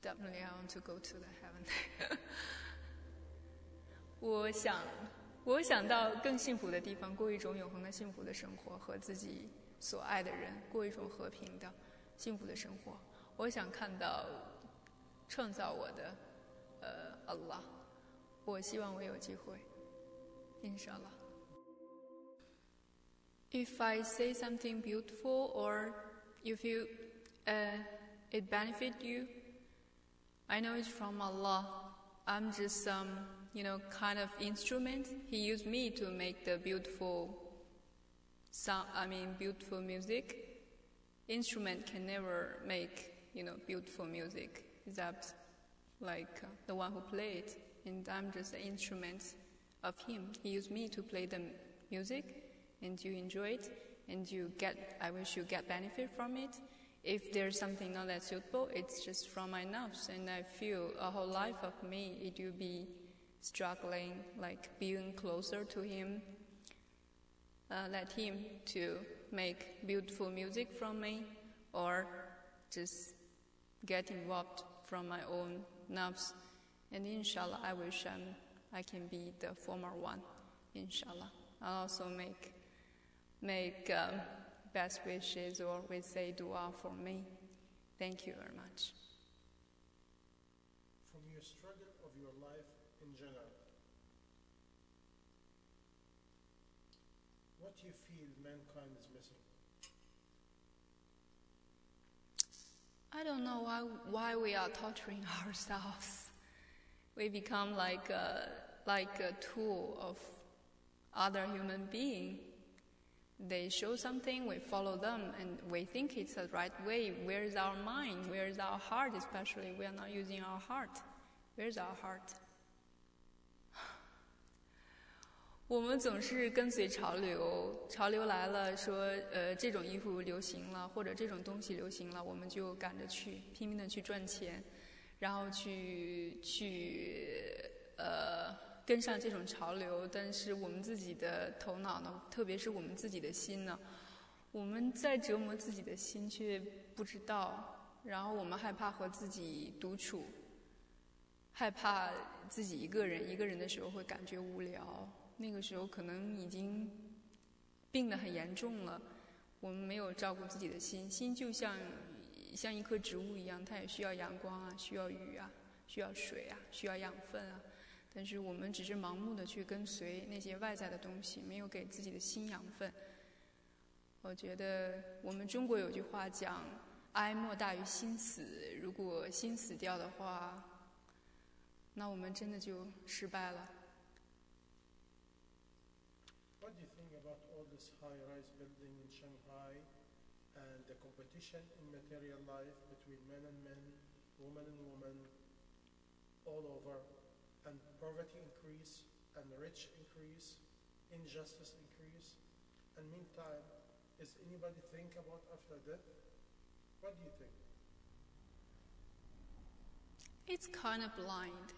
Definitely I want to go to the heaven. 我想到更幸福的地方，过一种永恒的幸福的生活，和自己所爱的人过一种和平的幸福的生活。我想看到创造我的Allah。我希望我有机会 Inshallah. If I say something beautiful or if you it benefit you, I know it's from Allah. I'm just some kind of instrument. He used me to make the beautiful sound, beautiful music. Instrument can never make beautiful music except like the one who played, and I'm just an instrument of him. He used me to play the music, and you enjoy it, and I wish you get benefit from it. If there's something not that suitable, it's just from my nerves, and I feel a whole life of me, it will be struggling, like being closer to him. Let him to make beautiful music from me, or just get involved from my own nerves. And inshallah, I wish I can be the former one. Inshallah, I'll also make best wishes, or we say dua for me. Thank you very much. From your struggle of your life in general, what do you feel mankind is missing? I don't know why we are torturing ourselves. We become like a tool of other human being. They show something, we follow them, and we think it's the right way. Where is our mind? Where is our heart? Especially, we are not using our heart. Where is our heart? 我们总是跟随潮流，潮流来了，说这种衣服流行了，或者这种东西流行了，我们就赶着去，拼命的去赚钱，然后去跟上这种潮流。但是我们自己的头脑呢，特别是我们自己的心呢，我们在折磨自己的心却不知道，然后我们害怕和自己独处，害怕自己一个人的时候会感觉无聊。那个时候可能已经病得很严重了，我们没有照顾自己的心，心就像一棵植物一样，它也需要阳光啊，需要雨啊，需要水啊，需要养分啊。但是我们只是盲目的去跟随那些外在的东西，没有给自己的心养分。我觉得我们中国有句话讲，哀莫大于心死。如果心死掉的话，那我们真的就失败了。 What do you think about all this high-rise building in Shanghai and the competition in material life between men and men, women and women, all over, and poverty increase and rich increase, injustice increase, and meantime, is anybody think about after death? What do you think? It's kind of blind.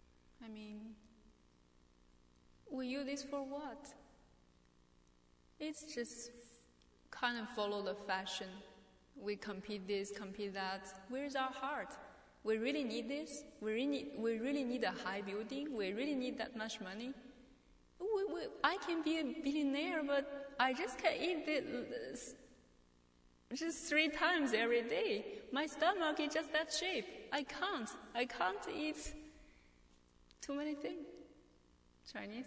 We use this for what? It's just kind of follow the fashion. We compete this, compete that. Where's our heart? We really need this? We really need a high building? We really need that much money? I can be a billionaire, but I just can't eat this just 3 times every day. My stomach is just that shape. I can't eat too many things. Chinese?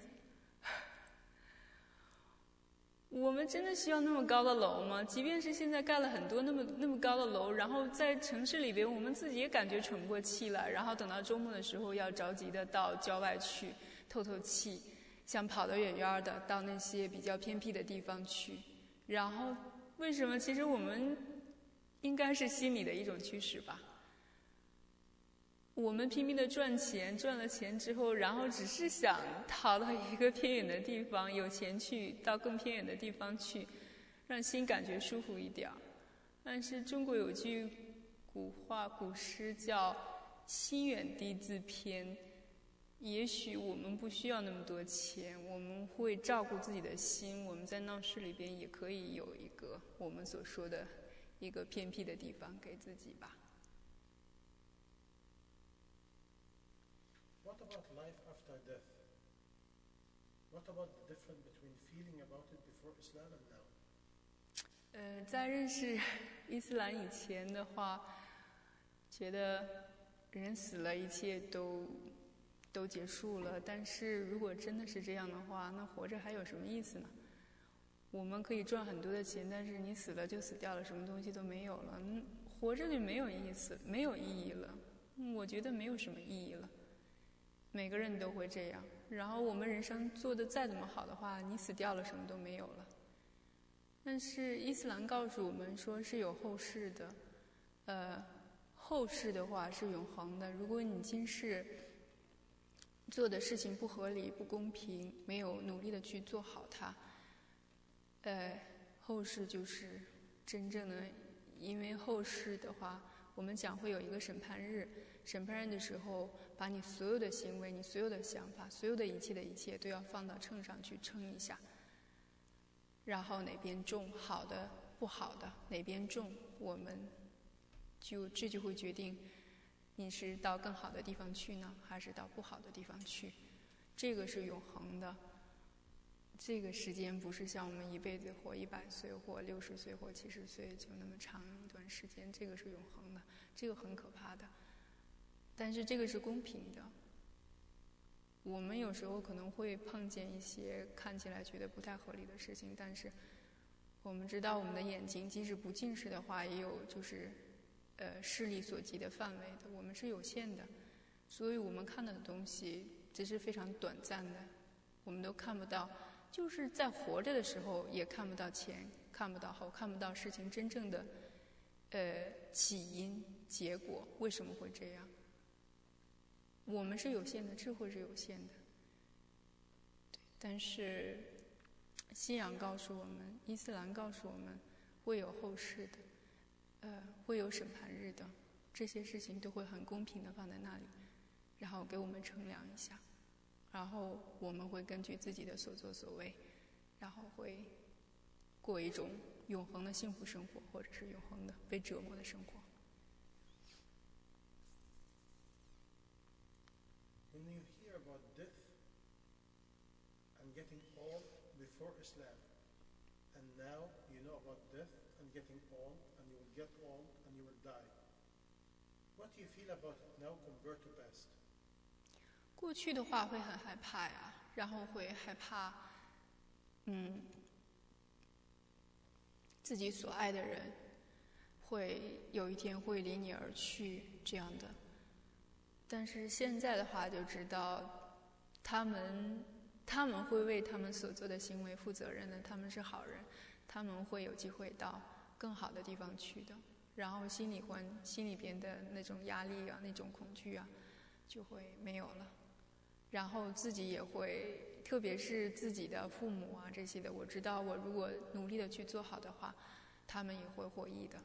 我们真的需要那么高的楼吗？即便是现在盖了很多那么高的楼，然后在城市里边，我们自己也感觉喘不过气来，然后等到周末的时候要着急的到郊外去透气，想跑得远远的到那些比较偏僻的地方去。然后为什么？其实我们应该是心理的一种驱使吧。我们拼命的赚钱，赚了钱之后，然后只是想逃到一个偏远的地方，有钱去到更偏远的地方去，让心感觉舒服一点。但是中国有句古诗叫“心远地自偏”。也许我们不需要那么多钱，我们会照顾自己的心。我们在闹市里边也可以有一个我们所说的一个偏僻的地方给自己吧。 about life after death? What about the difference between feeling about it before Islam and now? 在认识伊斯兰以前的话，觉得人死了，一切都结束了。但是如果真的是这样的话，那活着还有什么意思呢？我们可以赚很多的钱，但是你死了就死掉了，什么东西都没有了，活着就没有意思，没有意义了。我觉得没有什么意义了。每个人都会这样。然后我们人生做得再怎么好的话，你死掉了，什么都没有了。但是伊斯兰告诉我们说是有后世的，后世的话是永恒的。如果你今世做的事情不合理、不公平，没有努力的去做好它，后世就是真正的。因为后世的话，我们讲会有一个审判日，审判日的时候，把你所有的行为、你所有的想法、所有的一切都要放到秤上去称一下，然后哪边重，好的、不好的，哪边重，我们这就会决定你是到更好的地方去呢，还是到不好的地方去。这个是永恒的。这个时间不是像我们一辈子活100岁或60岁或70岁就那么长一段时间，这个是永恒的，这个很可怕的。但是这个是公平的。我们有时候可能会碰见一些看起来觉得不太合理的事情，但是我们知道我们的眼睛即使不近视的话，也有就是视力所及的范围的，我们是有限的，所以我们看到的东西这是非常短暂的，我们都看不到。就是在活着的时候也看不到前，看不到后，看不到事情真正的起因、结果，为什么会这样？我们是有限的，智慧是有限的。但是信仰告诉我们，伊斯兰告诉我们，会有后世的，会有审判日的，这些事情都会很公平的放在那里，然后给我们称量一下。然后我们会根据自己的所作所为，然后会过一种永恒的幸福生活，或者是永恒的被折磨的生活。 When you hear about death and getting old before Islam, and now you know about death and getting old, and you will get old and you will die, what do you feel about it now compared to past? 过去的话会很害怕呀，然后会害怕，自己所爱的人会有一天会离你而去这样的。但是现在的话就知道，他们会为他们所做的行为负责任的，他们是好人，他们会有机会到更好的地方去的。然后心里边的那种压力啊，那种恐惧啊，就会没有了。然后自己也会，特别是自己的父母啊这些的，我知道我如果努力的去做好的话，他们也会获益的。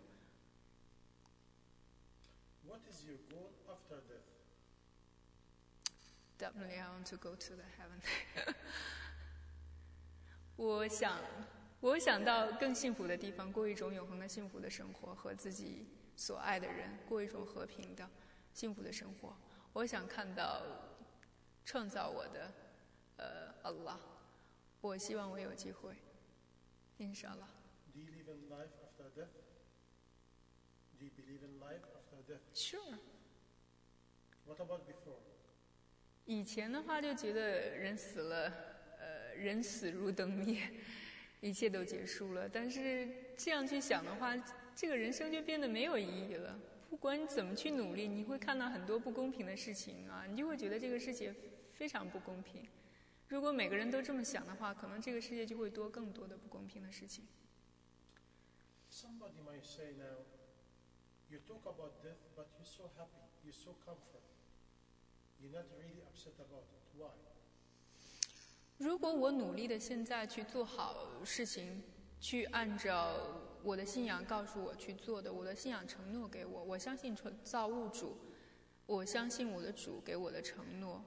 What is your goal after death? Definitely I want to go to the heaven. 我想到更幸福的地方，过一种永恒的幸福的生活，和自己所爱的人过一种和平的幸福的生活。我想看到创造我的Allah， 我希望我有机会 Inshallah。 Do you live in life after death? Do you believe in life after death? Sure。 What about before? 以前的话就觉得人死了，人死如灯灭，一切都结束了。但是这样去想的话，这个人生就变得没有意义了。不管你怎么去努力，你会看到很多不公平的事情啊，你就会觉得这个世界非常不公平。如果每个人都这么想的话，可能这个世界就会多更多的不公平的事情。 Somebody might say now, you talk about death, but you're so happy, you're so comfort. You're not really upset about it. Why? 如果我努力的现在去做好事情，去按照我的信仰告诉我去做的，我的信仰承诺给我，我相信造物主，我相信我的主给我的承诺，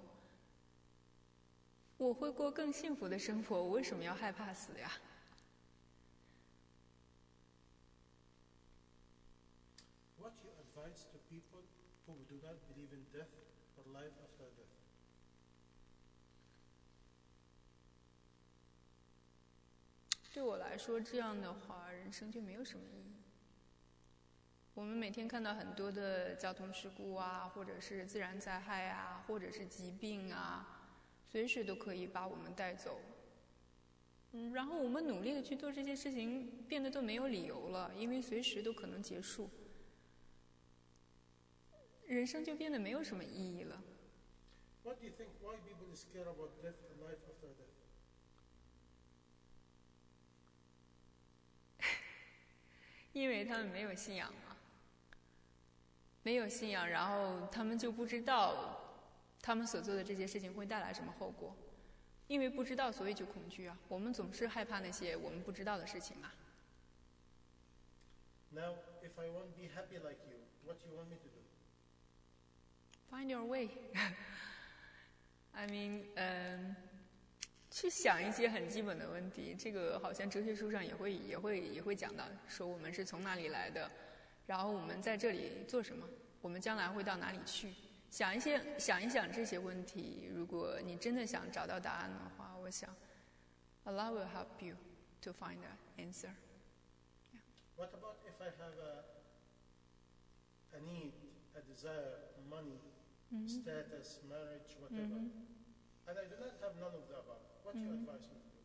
我会过更幸福的生活。我为什么要害怕死呀？ What you advise to people who do not believe in death or life after death? 对我来说，这样的话，人生就没有什么意义。我们每天看到很多的交通事故啊，或者是自然灾害啊，或者是疾病啊，随时都可以把我们带走。然后我们努力的去做这些事情，变得都没有理由了，因为随时都可能结束，人生就变得没有什么意义了。 What do you think? Why people is scared about death and life after death? 因为他们没有信仰嘛，没有信仰，然后他们就不知道他们所做的这些事情会带来什么后果。因为不知道，所以就恐惧啊。我们总是害怕那些我们不知道的事情啊。 Now, if I want to be happy like you, what do you want me to do? Find your way. I mean, 去想一些很基本的问题。这个好像哲学书上也会讲到，说我们是从哪里来的，然后我们在这里做什么，我们将来会到哪里去。想一想这些问题，如果你真的想找到答案的话，我想 Allah will help you to find the answer. Yeah. What about if I have a need, a desire, money, status, marriage, whatever, and I do not have none of the above? What do you advise me to do?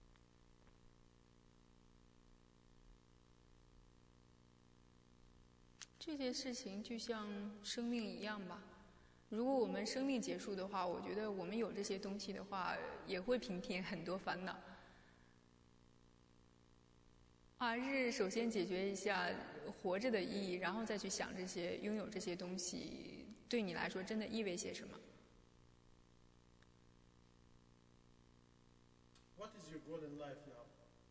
这些事情就像生命一样吧。如果我们生命结束的话，我觉得我们有这些东西的话，也会平添很多烦恼。还是首先解决一下活着的意义，然后再去想这些拥有这些东西对你来说真的意味些什么。 What is your goal in life now?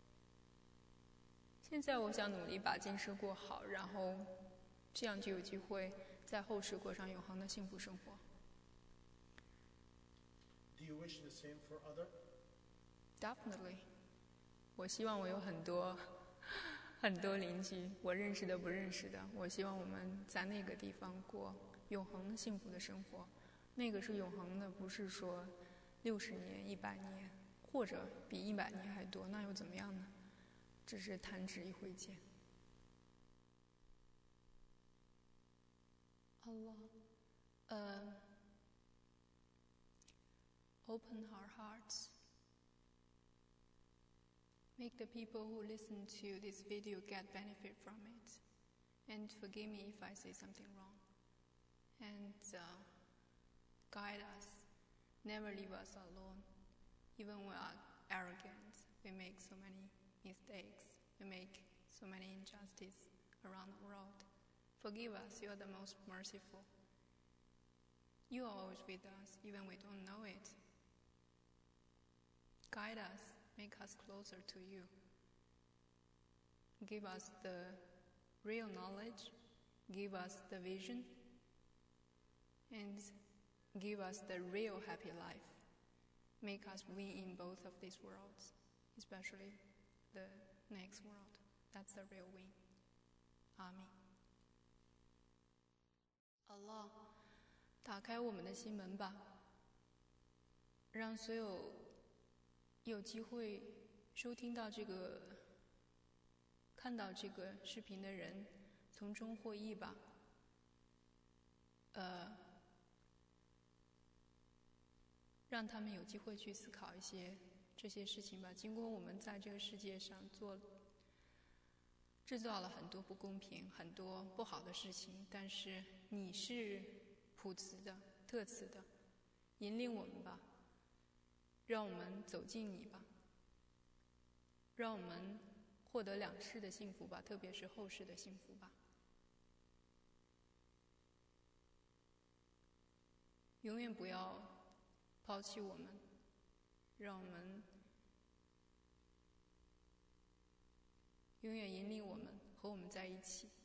现在我想努力把今世过好，然后这样就有机会在后世过上永恒的幸福生活。 Do you wish the same for other? Definitely. 我希望我有很多邻居，我认识的不认识的，我希望我们在那个地方过永恒的幸福的生活。那个是永恒的，不是说60年、100年，或者比100年还多，那又怎么样呢？只是弹指一挥间。Allah, open our hearts. Make the people who listen to this video get benefit from it. And forgive me if I say something wrong. And guide us. Never leave us alone. Even when we are arrogant, we make so many mistakes. We make so many injustices around the world. Forgive us, you are the most merciful. You are always with us, even we don't know it. Guide us, make us closer to you. Give us the real knowledge, give us the vision, and give us the real happy life. Make us win in both of these worlds, especially the next world. That's the real win. Amen. Allah, 打开我们的心门吧，让所有机会收听到看到这个视频的人从中获益吧。让他们有机会去思考一些这些事情吧。尽管我们在这个世界上制造了很多不公平、很多不好的事情，但是你是普慈的、特慈的，引领我们吧，让我们走进你吧，让我们获得两世的幸福吧，特别是后世的幸福吧。永远不要抛弃我们，让我们永远引领我们，和我们在一起。